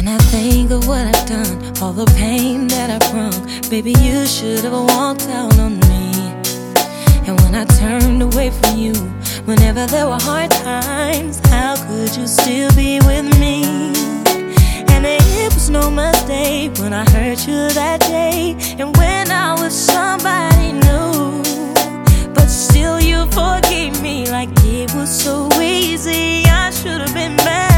When I think of what I've done, all the pain that I've wrung, baby, you should have walked out on me. And when I turned away from you, whenever there were hard times, how could you still be with me? And it was no mistake when I hurt you that day, and when I was somebody new. But still you forgave me like it was so easy. I should have been mad.